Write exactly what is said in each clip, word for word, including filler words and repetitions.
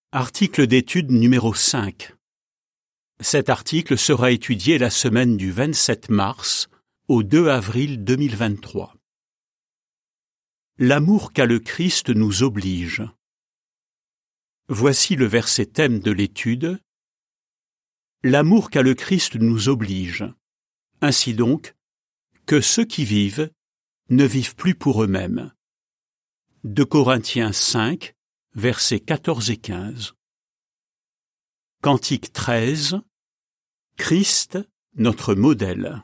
Article d'étude numéro cinq. Cet article sera étudié la semaine du vingt-sept mars au deux avril deux mille vingt-trois. L'amour qu'a le Christ nous oblige. Voici le verset thème de l'étude. L'amour qu'a le Christ nous oblige. Ainsi donc, que ceux qui vivent ne vivent plus pour eux-mêmes. deux Corinthiens cinq, versets quatorze et quinze. Cantique treize. Christ, notre modèle.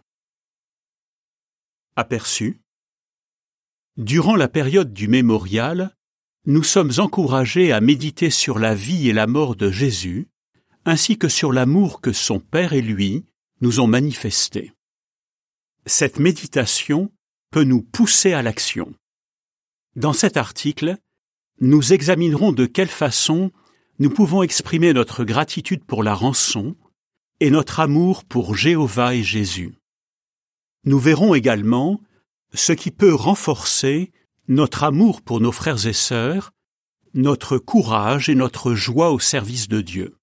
Aperçu. Durant la période du mémorial, nous sommes encouragés à méditer sur la vie et la mort de Jésus, ainsi que sur l'amour que son Père et lui nous ont manifesté. Cette méditation peut nous pousser à l'action. Dans cet article, nous examinerons de quelle façon nous pouvons exprimer notre gratitude pour la rançon et notre amour pour Jéhovah et Jésus. Nous verrons également ce qui peut renforcer notre amour pour nos frères et sœurs, notre courage et notre joie au service de Dieu.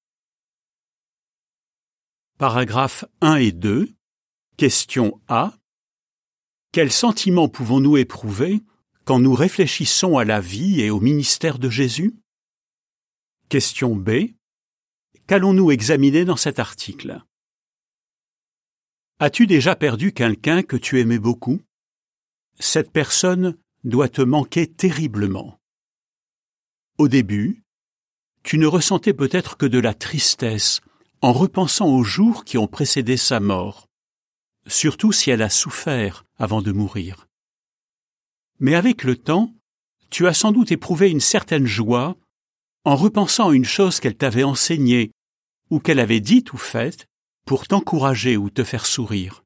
Paragraphes un et deux. Question A. Quels sentiments pouvons-nous éprouver quand nous réfléchissons à la vie et au ministère de Jésus? Question B. Qu'allons-nous examiner dans cet article? As-tu déjà perdu quelqu'un que tu aimais beaucoup? Cette personne doit te manquer terriblement. Au début, tu ne ressentais peut-être que de la tristesse en repensant aux jours qui ont précédé sa mort, surtout si elle a souffert avant de mourir. Mais avec le temps, tu as sans doute éprouvé une certaine joie en repensant à une chose qu'elle t'avait enseignée ou qu'elle avait dite ou faite pour t'encourager ou te faire sourire.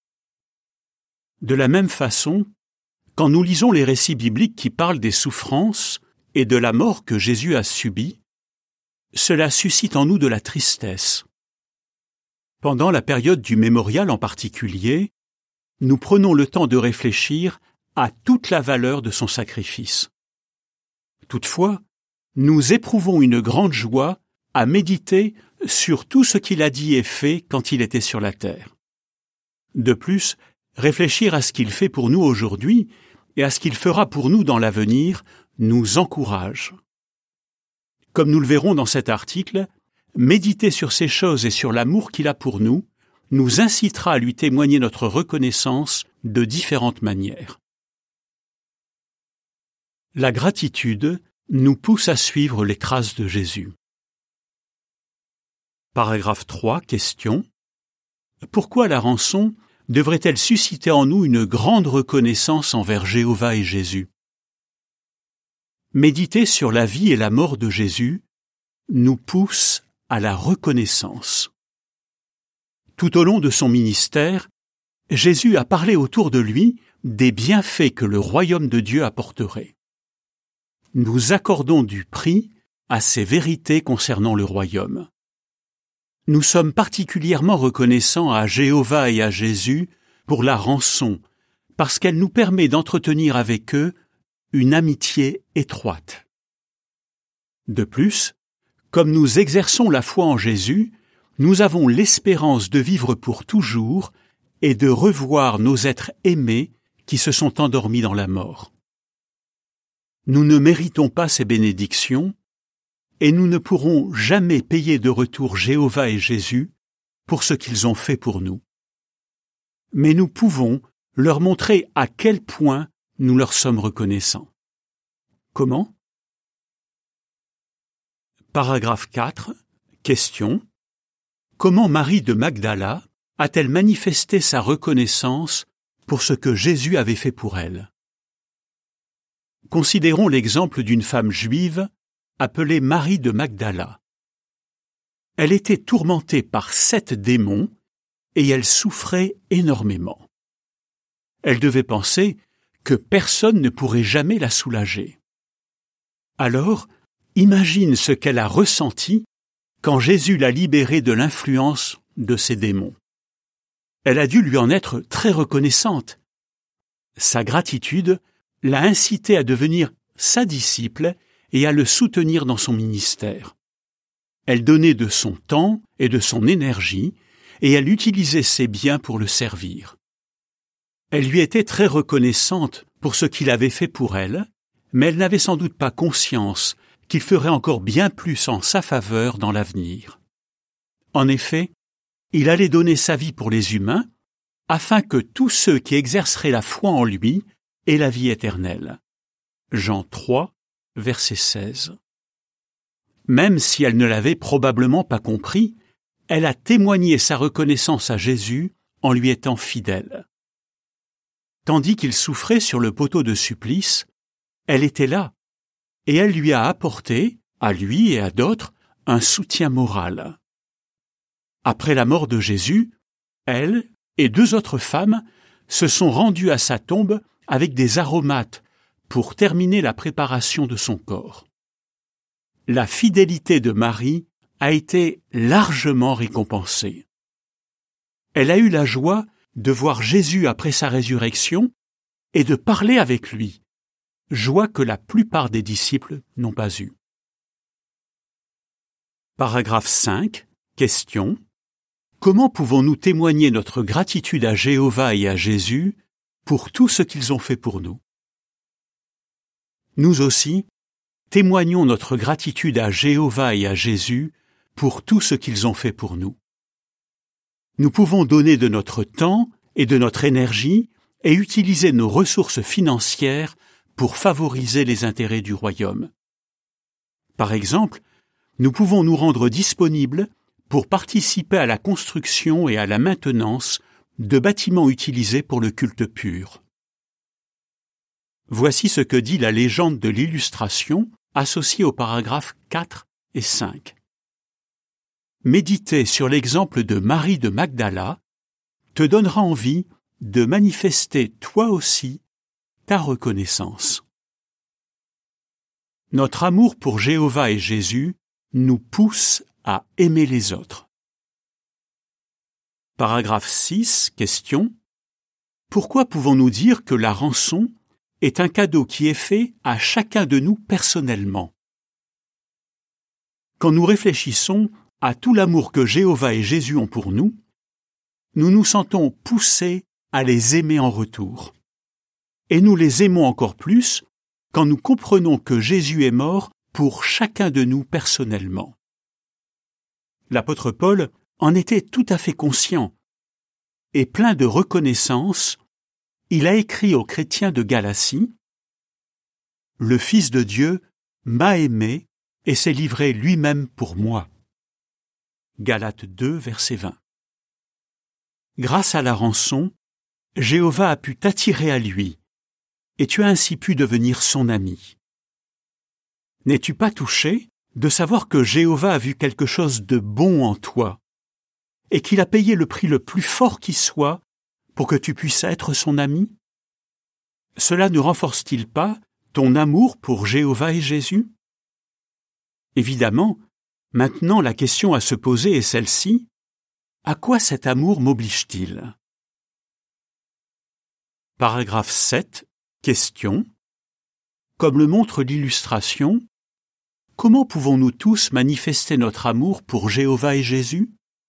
De la même façon, quand nous lisons les récits bibliques qui parlent des souffrances et de la mort que Jésus a subie, cela suscite en nous de la tristesse. Pendant la période du mémorial en particulier, nous prenons le temps de réfléchir à toute la valeur de son sacrifice. Toutefois, nous éprouvons une grande joie à méditer sur tout ce qu'il a dit et fait quand il était sur la terre. De plus, réfléchir à ce qu'il fait pour nous aujourd'hui et à ce qu'il fera pour nous dans l'avenir nous encourage. Comme nous le verrons dans cet article, méditer sur ces choses et sur l'amour qu'il a pour nous nous incitera à lui témoigner notre reconnaissance de différentes manières. La gratitude nous pousse à suivre les traces de Jésus. Paragraphe trois. Question. Pourquoi la rançon devrait-elle susciter en nous une grande reconnaissance envers Jéhovah et Jésus? Méditer sur la vie et la mort de Jésus nous pousse à la reconnaissance. Tout au long de son ministère, Jésus a parlé autour de lui des bienfaits que le royaume de Dieu apporterait. Nous accordons du prix à ces vérités concernant le royaume. Nous sommes particulièrement reconnaissants à Jéhovah et à Jésus pour la rançon, parce qu'elle nous permet d'entretenir avec eux une amitié étroite. De plus, comme nous exerçons la foi en Jésus, nous avons l'espérance de vivre pour toujours et de revoir nos êtres aimés qui se sont endormis dans la mort. Nous ne méritons pas ces bénédictions et nous ne pourrons jamais payer de retour Jéhovah et Jésus pour ce qu'ils ont fait pour nous. Mais nous pouvons leur montrer à quel point nous leur sommes reconnaissants. Comment? Paragraphe quatre. Question. Comment Marie de Magdala a-t-elle manifesté sa reconnaissance pour ce que Jésus avait fait pour elle? Considérons l'exemple d'une femme juive appelée Marie de Magdala. Elle était tourmentée par sept démons et elle souffrait énormément. Elle devait penser que personne ne pourrait jamais la soulager. Alors, imagine ce qu'elle a ressenti quand Jésus l'a libérée de l'influence de ces démons. Elle a dû lui en être très reconnaissante. Sa gratitude l'a incité à devenir sa disciple et à le soutenir dans son ministère. Elle donnait de son temps et de son énergie, et elle utilisait ses biens pour le servir. Elle lui était très reconnaissante pour ce qu'il avait fait pour elle, mais elle n'avait sans doute pas conscience qu'il ferait encore bien plus en sa faveur dans l'avenir. En effet, il allait donner sa vie pour les humains, afin que tous ceux qui exerceraient la foi en lui aient la vie éternelle. Jean trois, verset seize. Même si elle ne l'avait probablement pas compris, elle a témoigné sa reconnaissance à Jésus en lui étant fidèle. Tandis qu'il souffrait sur le poteau de supplice, elle était là, et elle lui a apporté, à lui et à d'autres, un soutien moral. Après la mort de Jésus, elle et deux autres femmes se sont rendues à sa tombe avec des aromates pour terminer la préparation de son corps. La fidélité de Marie a été largement récompensée. Elle a eu la joie de voir Jésus après sa résurrection et de parler avec lui, joie que la plupart des disciples n'ont pas eue. Paragraphe cinq. Question. Comment pouvons-nous témoigner notre gratitude à Jéhovah et à Jésus pour tout ce qu'ils ont fait pour nous? Nous aussi, témoignons notre gratitude à Jéhovah et à Jésus pour tout ce qu'ils ont fait pour nous. Nous pouvons donner de notre temps et de notre énergie et utiliser nos ressources financières pour favoriser les intérêts du royaume. Par exemple, nous pouvons nous rendre disponibles pour participer à la construction et à la maintenance de bâtiments utilisés pour le culte pur. Voici ce que dit la légende de l'illustration associée aux paragraphes quatre et cinq. Méditer sur l'exemple de Marie de Magdala te donnera envie de manifester toi aussi ta reconnaissance. Notre amour pour Jéhovah et Jésus nous pousse à aimer les autres. Paragraphe six. Question. Pourquoi pouvons-nous dire que la rançon est un cadeau qui est fait à chacun de nous personnellement? Quand nous réfléchissons à tout l'amour que Jéhovah et Jésus ont pour nous, nous nous sentons poussés à les aimer en retour. Et nous les aimons encore plus quand nous comprenons que Jésus est mort pour chacun de nous personnellement. L'apôtre Paul en était tout à fait conscient, et plein de reconnaissance, il a écrit aux chrétiens de Galatie « Le Fils de Dieu m'a aimé et s'est livré lui-même pour moi. » Galates deux, verset vingt. Grâce à la rançon, Jéhovah a pu t'attirer à lui, et tu as ainsi pu devenir son ami. N'es-tu pas touché de savoir que Jéhovah a vu quelque chose de bon en toi, et qu'il a payé le prix le plus fort qui soit pour que tu puisses être son ami? Cela ne renforce-t-il pas ton amour pour Jéhovah et Jésus? Évidemment, maintenant la question à se poser est celle-ci: à quoi cet amour m'oblige-t-il? Paragraphe sept. Question. Comme le montre l'illustration, comment pouvons-nous tous manifester notre amour pour Jéhovah et Jésus?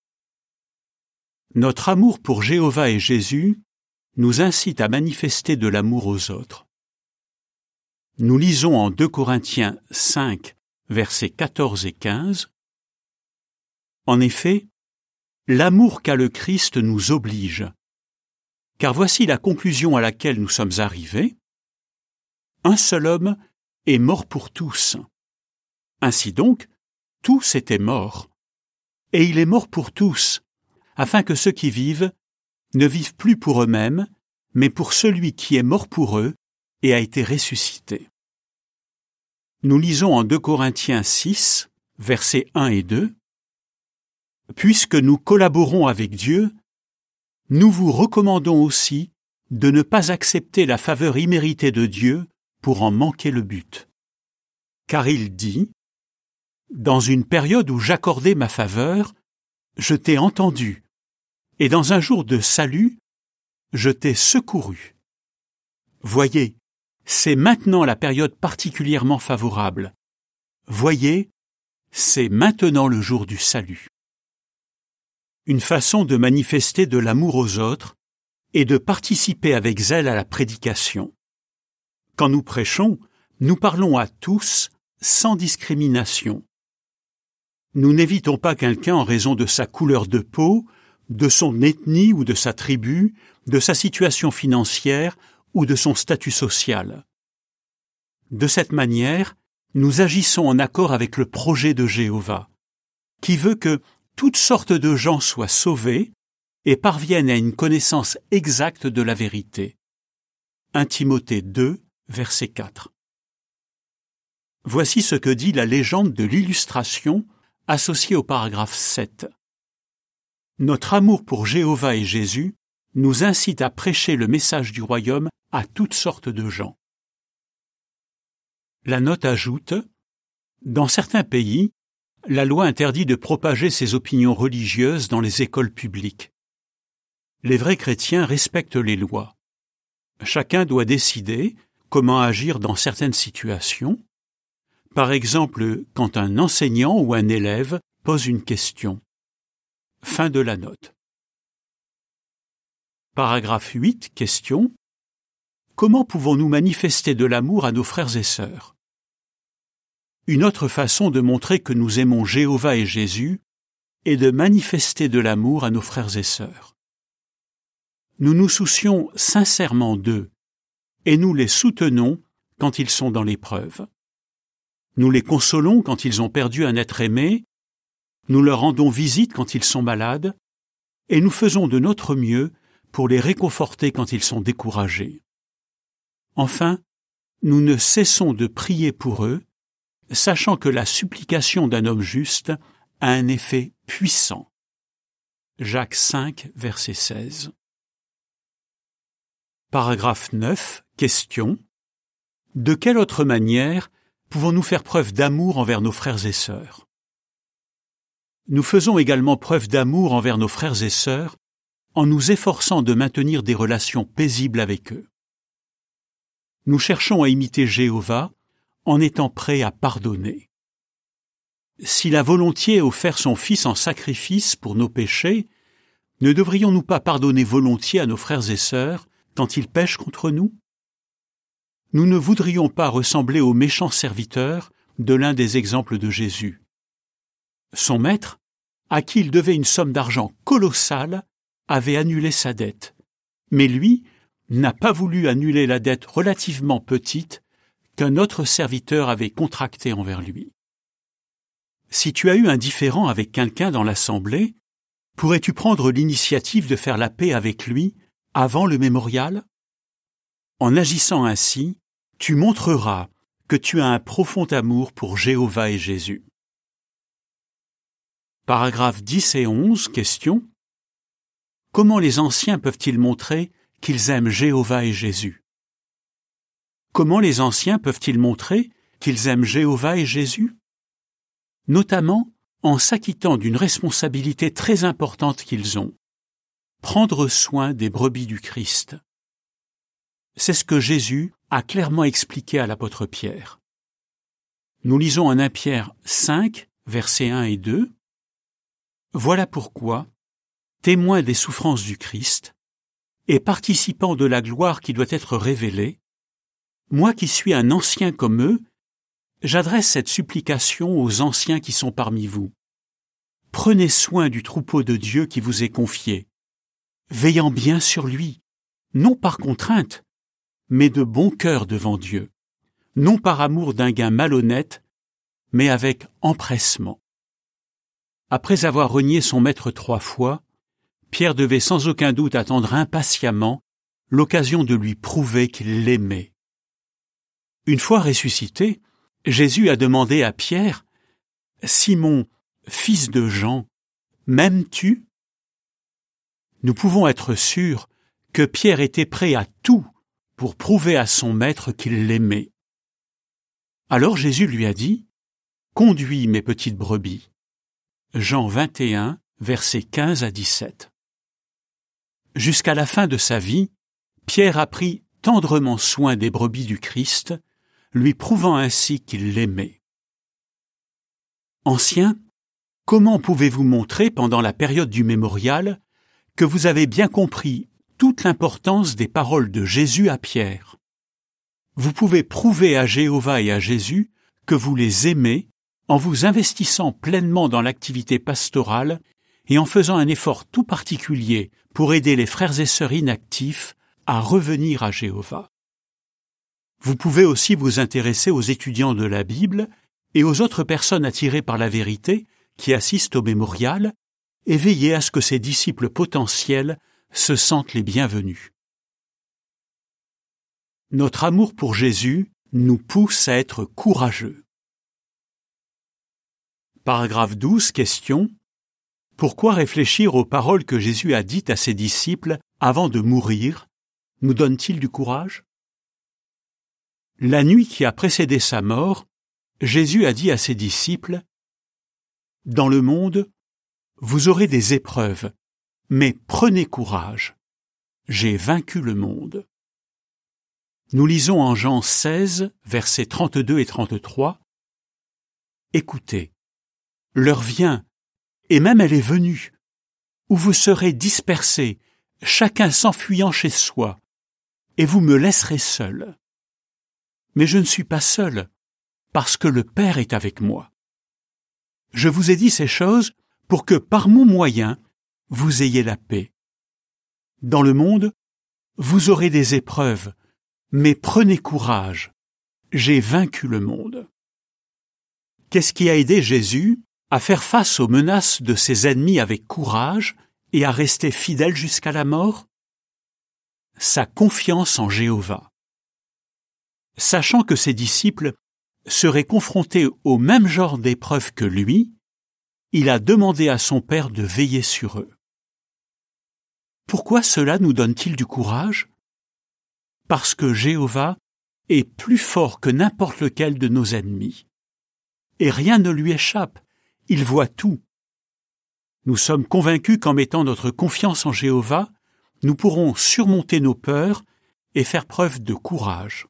Notre amour pour Jéhovah et Jésus nous incite à manifester de l'amour aux autres. Nous lisons en deux Corinthiens cinq, versets quatorze et quinze. En effet, l'amour qu'a le Christ nous oblige, car voici la conclusion à laquelle nous sommes arrivés. Un seul homme est mort pour tous. Ainsi donc, tous étaient morts, et il est mort pour tous, afin que ceux qui vivent ne vivent plus pour eux-mêmes, mais pour celui qui est mort pour eux et a été ressuscité. Nous lisons en deux Corinthiens six, versets un et deux. « Puisque nous collaborons avec Dieu, nous vous recommandons aussi de ne pas accepter la faveur imméritée de Dieu pour en manquer le but. Car il dit, « Dans une période où j'accordais ma faveur, je t'ai entendu, et dans un jour de salut, je t'ai secouru. » Voyez, c'est maintenant la période particulièrement favorable. Voyez, c'est maintenant le jour du salut. Une façon de manifester de l'amour aux autres est de participer avec zèle à la prédication. Quand nous prêchons, nous parlons à tous sans discrimination. Nous n'évitons pas quelqu'un en raison de sa couleur de peau, de son ethnie ou de sa tribu, de sa situation financière ou de son statut social. De cette manière, nous agissons en accord avec le projet de Jéhovah, qui veut que toutes sortes de gens soient sauvés et parviennent à une connaissance exacte de la vérité. premier Timothée deux, verset quatre. Voici ce que dit la légende de l'illustration associée au paragraphe sept. Notre amour pour Jéhovah et Jésus nous incite à prêcher le message du royaume à toutes sortes de gens. La note ajoute « Dans certains pays, la loi interdit de propager ses opinions religieuses dans les écoles publiques. Les vrais chrétiens respectent les lois. Chacun doit décider comment agir dans certaines situations, par exemple quand un enseignant ou un élève pose une question. » Fin de la note. Paragraphe huit, question. Comment pouvons-nous manifester de l'amour à nos frères et sœurs? Une autre façon de montrer que nous aimons Jéhovah et Jésus est de manifester de l'amour à nos frères et sœurs. Nous nous soucions sincèrement d'eux et nous les soutenons quand ils sont dans l'épreuve. Nous les consolons quand ils ont perdu un être aimé, nous leur rendons visite quand ils sont malades et nous faisons de notre mieux pour les réconforter quand ils sont découragés. Enfin, nous ne cessons de prier pour eux, sachant que la supplication d'un homme juste a un effet puissant. Jacques cinq, verset seize. Paragraphe neuf, question. De quelle autre manière pouvons-nous faire preuve d'amour envers nos frères et sœurs? Nous faisons également preuve d'amour envers nos frères et sœurs en nous efforçant de maintenir des relations paisibles avec eux. Nous cherchons à imiter Jéhovah en étant prêts à pardonner. S'il a volontiers offert son Fils en sacrifice pour nos péchés, ne devrions-nous pas pardonner volontiers à nos frères et sœurs quand ils pêchent contre nous? Nous ne voudrions pas ressembler au méchant serviteur de l'un des exemples de Jésus. Son maître, à qui il devait une somme d'argent colossale, avait annulé sa dette, mais lui n'a pas voulu annuler la dette relativement petite qu'un autre serviteur avait contractée envers lui. Si tu as eu un différend avec quelqu'un dans l'assemblée, pourrais-tu prendre l'initiative de faire la paix avec lui avant le mémorial? En agissant ainsi, tu montreras que tu as un profond amour pour Jéhovah et Jésus. Paragraphes dix et onze, question. Comment les anciens peuvent-ils montrer qu'ils aiment Jéhovah et Jésus? Comment les anciens peuvent-ils montrer qu'ils aiment Jéhovah et Jésus? Notamment en s'acquittant d'une responsabilité très importante qu'ils ont, prendre soin des brebis du Christ. C'est ce que Jésus a clairement expliqué à l'apôtre Pierre. Nous lisons en premier Pierre cinq, versets un et deux. Voilà pourquoi, témoin des souffrances du Christ, et participant de la gloire qui doit être révélée, moi qui suis un ancien comme eux, j'adresse cette supplication aux anciens qui sont parmi vous. Prenez soin du troupeau de Dieu qui vous est confié, veillant bien sur lui, non par contrainte, mais de bon cœur devant Dieu, non par amour d'un gain malhonnête, mais avec empressement. Après avoir renié son maître trois fois, Pierre devait sans aucun doute attendre impatiemment l'occasion de lui prouver qu'il l'aimait. Une fois ressuscité, Jésus a demandé à Pierre, « Simon, fils de Jean, m'aimes-tu » Nous pouvons être sûrs que Pierre était prêt à tout pour prouver à son maître qu'il l'aimait. Alors Jésus lui a dit, « Conduis mes petites brebis. » Jean vingt et un, versets quinze à dix-sept. Jusqu'à la fin de sa vie, Pierre a pris tendrement soin des brebis du Christ, lui prouvant ainsi qu'il l'aimait. Anciens, comment pouvez-vous montrer pendant la période du mémorial que vous avez bien compris toute l'importance des paroles de Jésus à Pierre? Vous pouvez prouver à Jéhovah et à Jésus que vous les aimez en vous investissant pleinement dans l'activité pastorale et en faisant un effort tout particulier pour aider les frères et sœurs inactifs à revenir à Jéhovah. Vous pouvez aussi vous intéresser aux étudiants de la Bible et aux autres personnes attirées par la vérité qui assistent au mémorial et veiller à ce que ces disciples potentiels se sentent les bienvenus. Notre amour pour Jésus nous pousse à être courageux. Paragraphe douze, question. Pourquoi réfléchir aux paroles que Jésus a dites à ses disciples avant de mourir nous donne-t-il du courage? La nuit qui a précédé sa mort, Jésus a dit à ses disciples « Dans le monde, vous aurez des épreuves, mais prenez courage, j'ai vaincu le monde. » Nous lisons en Jean seize, versets trente-deux et trente-trois. « Écoutez, l'heure vient, et même elle est venue, où vous serez dispersés, chacun s'enfuyant chez soi, et vous me laisserez seul. Mais je ne suis pas seul, parce que le Père est avec moi. Je vous ai dit ces choses pour que par mon moyen, vous ayez la paix. Dans le monde, vous aurez des épreuves, mais prenez courage, j'ai vaincu le monde. » Qu'est-ce qui a aidé Jésus à faire face aux menaces de ses ennemis avec courage et à rester fidèle jusqu'à la mort? Sa confiance en Jéhovah. Sachant que ses disciples seraient confrontés au même genre d'épreuves que lui, il a demandé à son Père de veiller sur eux. Pourquoi cela nous donne-t-il du courage? Parce que Jéhovah est plus fort que n'importe lequel de nos ennemis. Et rien ne lui échappe, il voit tout. Nous sommes convaincus qu'en mettant notre confiance en Jéhovah, nous pourrons surmonter nos peurs et faire preuve de courage.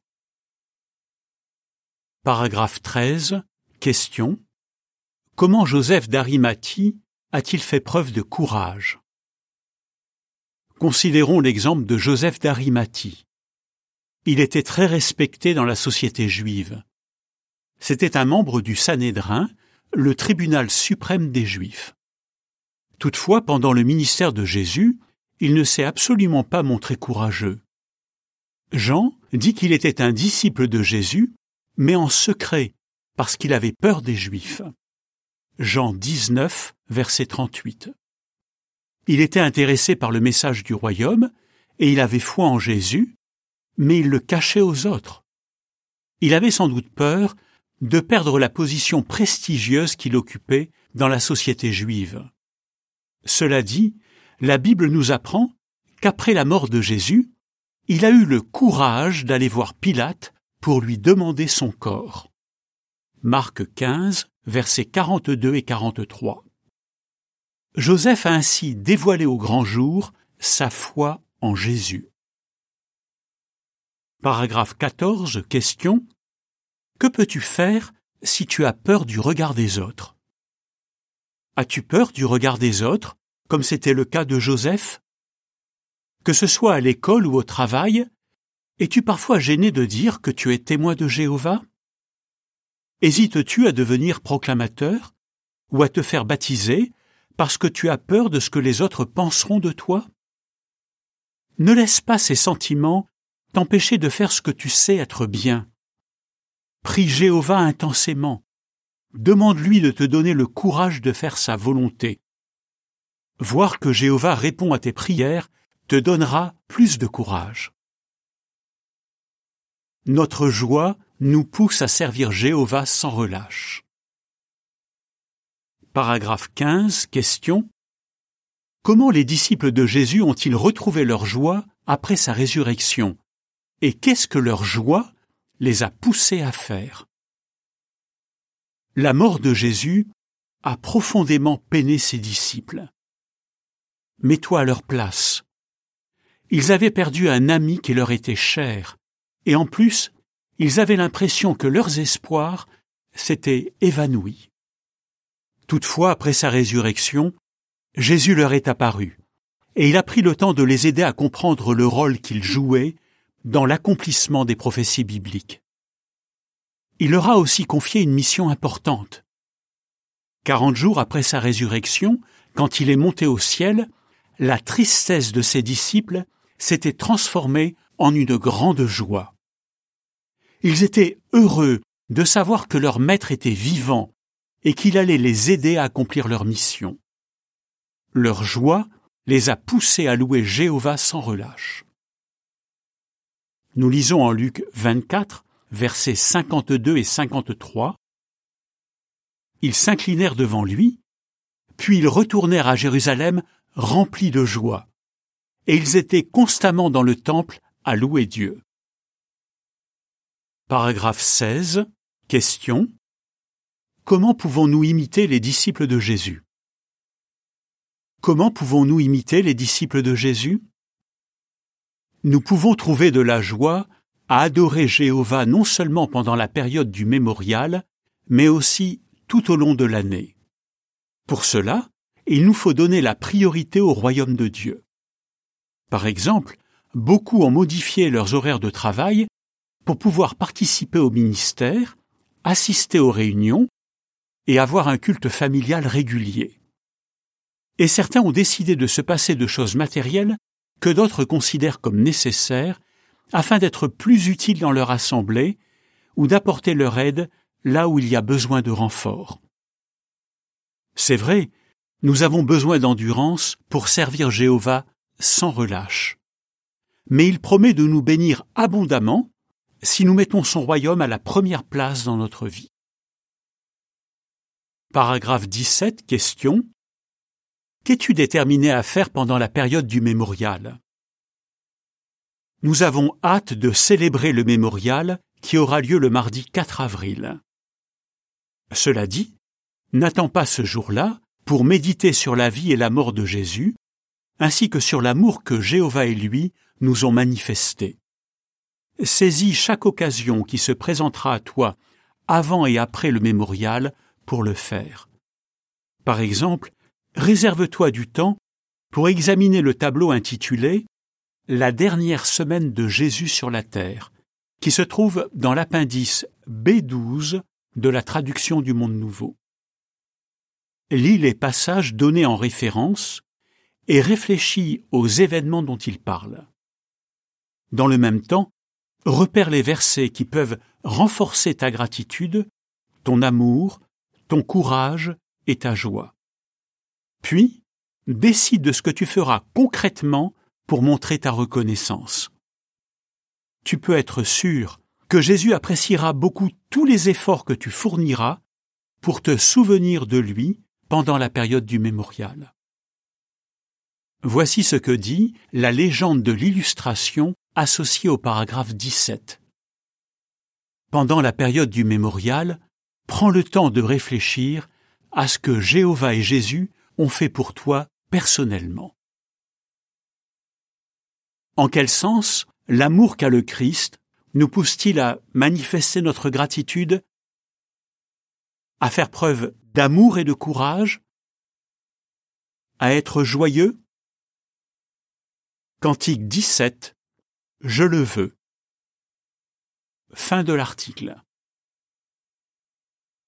Paragraphe treize. Question. Comment Joseph d'Arimathie a-t-il fait preuve de courage? Considérons l'exemple de Joseph d'Arimathie. Il était très respecté dans la société juive. C'était un membre du Sanhédrin, le tribunal suprême des Juifs. Toutefois, pendant le ministère de Jésus, il ne s'est absolument pas montré courageux. Jean dit qu'il était un disciple de Jésus, mais en secret, parce qu'il avait peur des Juifs. Jean dix-neuf, verset trente-huit. Il était intéressé par le message du royaume, et il avait foi en Jésus, mais il le cachait aux autres. Il avait sans doute peur de perdre la position prestigieuse qu'il occupait dans la société juive. Cela dit, la Bible nous apprend qu'après la mort de Jésus, il a eu le courage d'aller voir Pilate pour lui demander son corps. Marc quinze, versets quarante-deux et quarante-trois. Joseph a ainsi dévoilé au grand jour sa foi en Jésus. Paragraphe quatorze, question. Que peux-tu faire si tu as peur du regard des autres? As-tu peur du regard des autres, comme c'était le cas de Joseph? Que ce soit à l'école ou au travail, es-tu parfois gêné de dire que tu es témoin de Jéhovah? Hésites-tu à devenir proclamateur ou à te faire baptiser parce que tu as peur de ce que les autres penseront de toi? Ne laisse pas ces sentiments t'empêcher de faire ce que tu sais être bien. Prie Jéhovah intensément. Demande-lui de te donner le courage de faire sa volonté. Voir que Jéhovah répond à tes prières te donnera plus de courage. Notre joie nous pousse à servir Jéhovah sans relâche. Paragraphe quinze, question. Comment les disciples de Jésus ont-ils retrouvé leur joie après sa résurrection? Et qu'est-ce que leur joie les a poussés à faire? La mort de Jésus a profondément peiné ses disciples. Mets-toi à leur place. Ils avaient perdu un ami qui leur était cher, et en plus, ils avaient l'impression que leurs espoirs s'étaient évanouis. Toutefois, après sa résurrection, Jésus leur est apparu, et il a pris le temps de les aider à comprendre le rôle qu'ils jouaient dans l'accomplissement des prophéties bibliques. Il leur a aussi confié une mission importante. Quarante jours après sa résurrection, quand il est monté au ciel, la tristesse de ses disciples s'était transformée en une grande joie. Ils étaient heureux de savoir que leur maître était vivant et qu'il allait les aider à accomplir leur mission. Leur joie les a poussés à louer Jéhovah sans relâche. Nous lisons en Luc vingt-quatre, versets cinquante-deux et cinquante-trois. Ils s'inclinèrent devant lui, puis ils retournèrent à Jérusalem remplis de joie, et ils étaient constamment dans le temple à louer Dieu. Paragraphe seize. Question. Comment pouvons-nous imiter les disciples de Jésus? Comment pouvons-nous imiter les disciples de Jésus? Nous pouvons trouver de la joie à adorer Jéhovah non seulement pendant la période du mémorial, mais aussi tout au long de l'année. Pour cela, il nous faut donner la priorité au royaume de Dieu. Par exemple, beaucoup ont modifié leurs horaires de travail pour pouvoir participer au ministère, assister aux réunions et avoir un culte familial régulier. Et certains ont décidé de se passer de choses matérielles que d'autres considèrent comme nécessaires afin d'être plus utiles dans leur assemblée ou d'apporter leur aide là où il y a besoin de renfort. C'est vrai, nous avons besoin d'endurance pour servir Jéhovah sans relâche. Mais il promet de nous bénir abondamment si nous mettons son royaume à la première place dans notre vie. Paragraphe dix-sept, question. Qu'es-tu déterminé à faire pendant la période du mémorial? Nous avons hâte de célébrer le mémorial qui aura lieu le mardi quatre avril. Cela dit, n'attends pas ce jour-là pour méditer sur la vie et la mort de Jésus, ainsi que sur l'amour que Jéhovah et lui nous ont manifesté. Saisis chaque occasion qui se présentera à toi avant et après le mémorial pour le faire. Par exemple, réserve-toi du temps pour examiner le tableau intitulé « La dernière semaine de Jésus sur la terre » qui se trouve dans l'appendice B douze de la traduction du Monde Nouveau. Lis les passages donnés en référence et réfléchis aux événements dont ils parlent. Dans le même temps, repère les versets qui peuvent renforcer ta gratitude, ton amour, ton courage et ta joie. Puis, décide de ce que tu feras concrètement pour montrer ta reconnaissance. Tu peux être sûr que Jésus appréciera beaucoup tous les efforts que tu fourniras pour te souvenir de lui pendant la période du mémorial. Voici ce que dit la légende de l'illustration associée au paragraphe dix-sept. Pendant la période du mémorial, prends le temps de réfléchir à ce que Jéhovah et Jésus ont fait pour toi personnellement. En quel sens l'amour qu'a le Christ nous pousse-t-il à manifester notre gratitude, à faire preuve d'amour et de courage, à être joyeux? Cantique dix-sept, Je le veux. Fin de l'article.